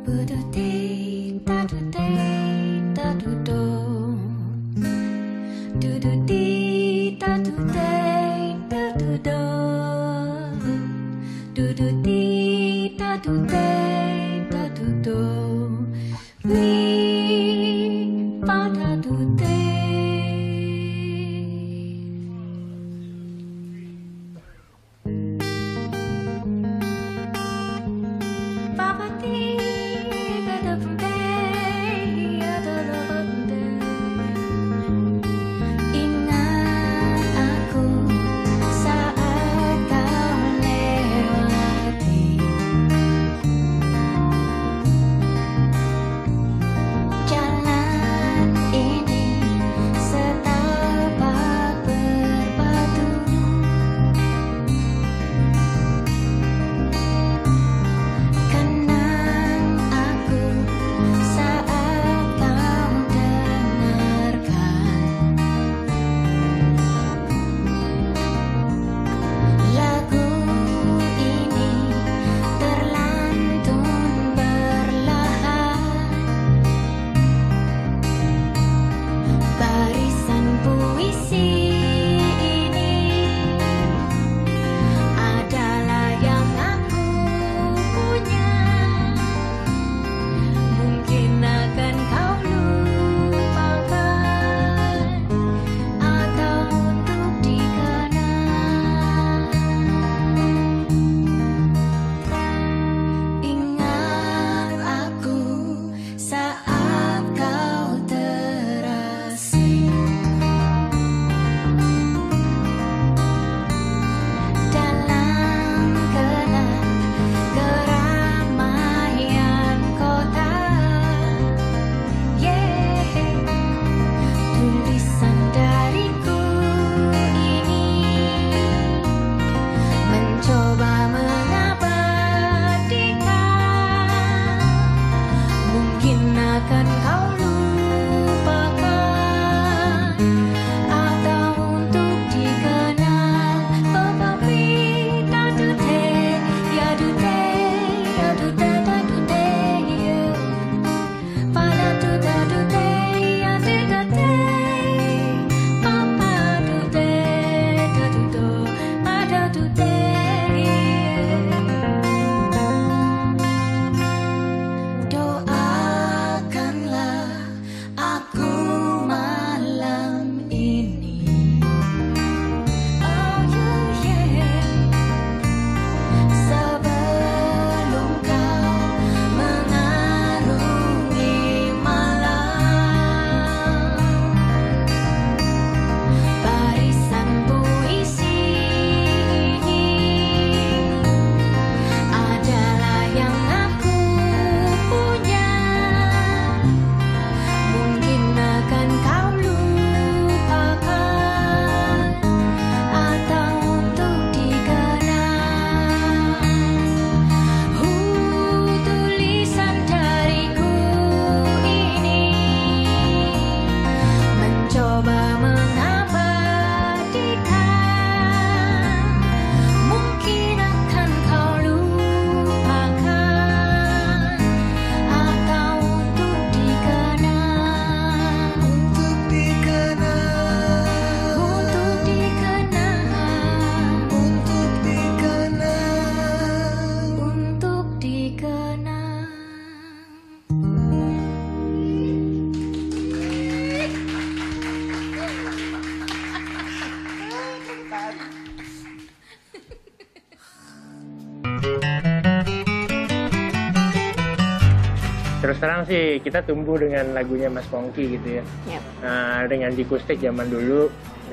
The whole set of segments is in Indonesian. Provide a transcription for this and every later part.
Terus terang sih kita tumbuh dengan lagunya Mas Pongky gitu ya. Yep. Dengan Dikustik zaman dulu.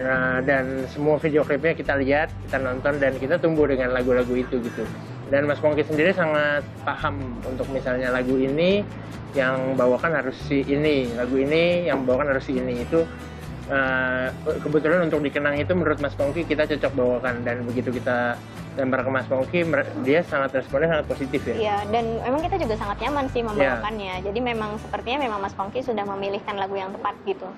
Dan semua video klipnya kita lihat, kita nonton, dan kita tumbuh dengan lagu-lagu itu gitu. Dan Mas Pongky sendiri sangat paham untuk misalnya lagu ini yang bawakan harus si ini, lagu ini yang bawakan harus si ini. Itu kebetulan untuk Dikenang itu menurut Mas Pongky kita cocok bawakan, dan begitu kita lempar ke Mas Pongky, dia sangat responnya sangat positif ya. Iya, dan memang kita juga sangat nyaman sih membawakannya. Jadi memang sepertinya memang Mas Pongky sudah memilihkan lagu yang tepat gitu.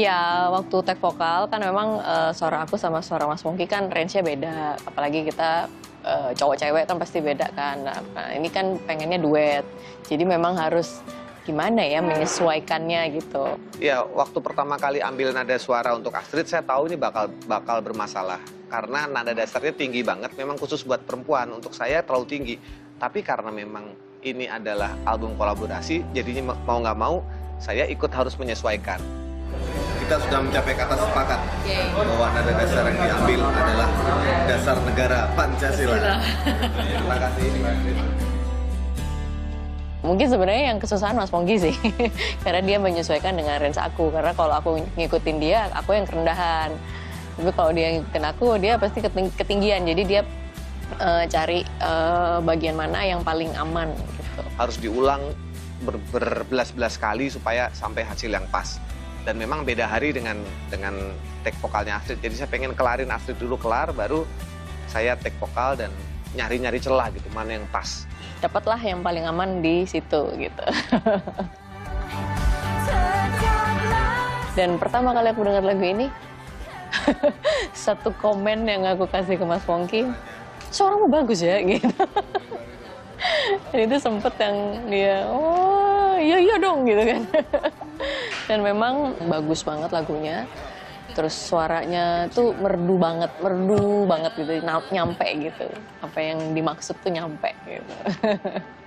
Iya, waktu take vokal kan memang suara aku sama suara Mas Pongki kan range-nya beda. Apalagi kita cowok cewek kan pasti beda kan. Nah, ini kan pengennya duet. Jadi memang harus gimana ya menyesuaikannya gitu. Iya, waktu pertama kali ambil nada suara untuk Astrid, saya tahu ini bakal bermasalah. Karena nada dasarnya tinggi banget, memang khusus buat perempuan. Untuk saya terlalu tinggi. Tapi karena memang ini adalah album kolaborasi, jadinya mau nggak mau, saya ikut harus menyesuaikan. Kita sudah mencapai kata sepakat bahwa nada dasar yang diambil adalah dasar negara Pancasila. Terima kasih. Mungkin sebenarnya yang kesusahan Mas Pongki sih, karena dia menyesuaikan dengan range aku. Karena kalau aku ngikutin dia, aku yang kerendahan. Tapi kalau dia ngikutin aku, dia pasti ketinggian. Jadi dia cari bagian mana yang paling aman. Gitu. Harus diulang berbelas-belas kali supaya sampai hasil yang pas. Dan memang beda hari dengan take vokalnya Astrid. Jadi saya pengen kelarin Astrid dulu kelar, baru saya take vokal dan nyari-nyari celah gitu, mana yang pas. Dapatlah yang paling aman di situ gitu. Dan pertama kali aku dengar lagu ini, satu komen yang aku kasih ke Mas Pongki, suaramu bagus ya gitu. Dan itu sempet yang dia, oh iya dong gitu kan. Dan memang bagus banget lagunya. Terus suaranya tuh merdu banget gitu, nyampe gitu. Apa yang dimaksud tuh nyampe gitu.